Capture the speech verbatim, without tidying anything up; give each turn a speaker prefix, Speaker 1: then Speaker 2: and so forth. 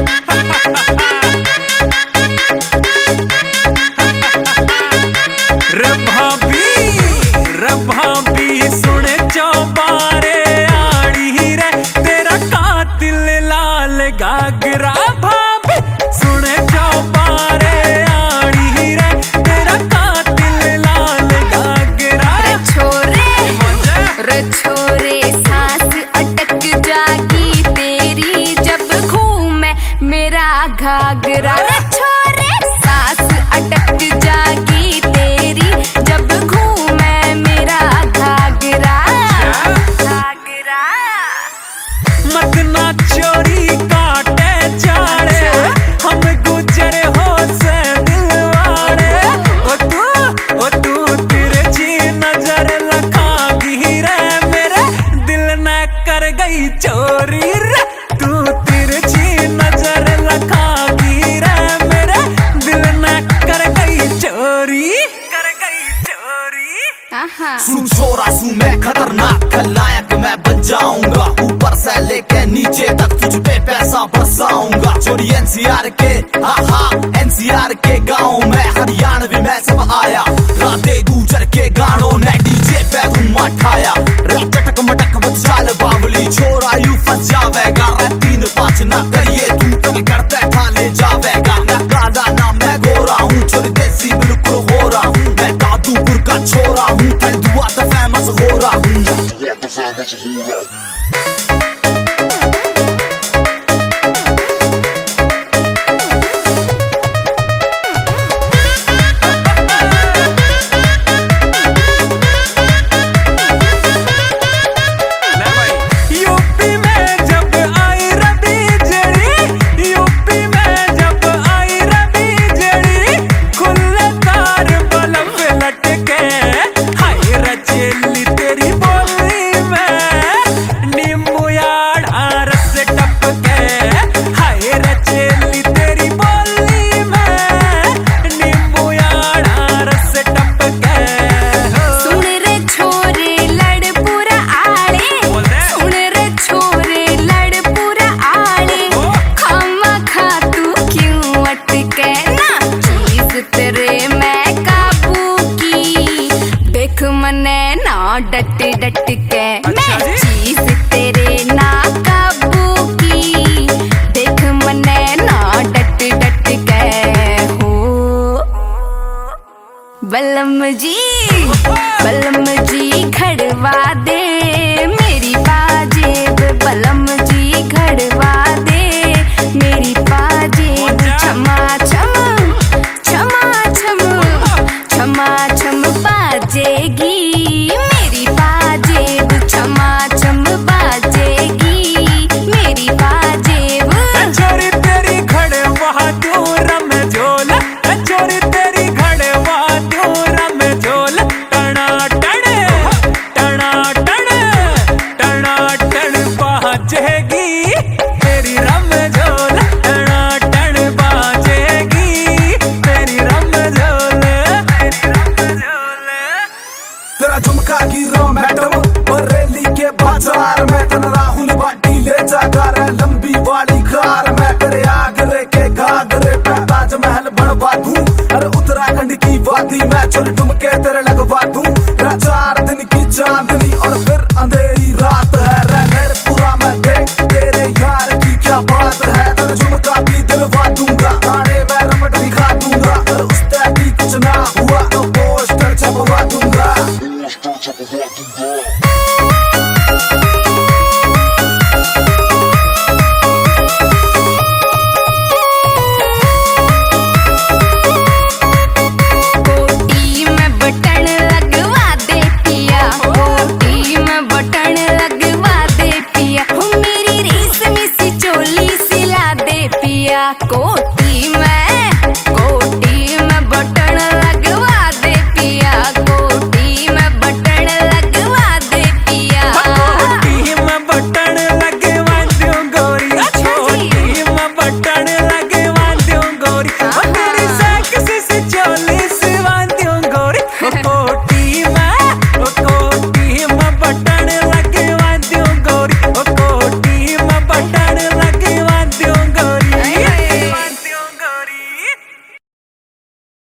Speaker 1: गागरा भाभी सुने जाओ बारे आड़ी रे तेरा कातिल लाल गागरा।
Speaker 2: रे छोरे रे छोरे सांस अटक जागी तेरी जब घूमे मेरा घाघरा। रे छोरे सांस अटक जागी तेरी जब घूमे मेरा घाघरा घाघरा।
Speaker 1: मत ना चोरी काटे चाड़े हम गुजरे हो से दिलवाड़े। ओ तू ओ तू तिरछी नजर लखागी रे मेरे दिल न कर गई चोरी रे। तू तिरछी नजर लखागी रे मेरे दिल न कर गई चोरी कर गई चोरी।
Speaker 3: सुन छोरा सू मैं खतरनाक खलनायक मैं बन जाऊंगा ऊपर से लेके नीचे तक तुझ पे पैसा बरसाऊंगा। चोरी एनसीआर के आहा एनसीआर के गाँव में हरियाणवी में सब आया राधे गुजर के गानों ने डीजे पे धूम मचाया।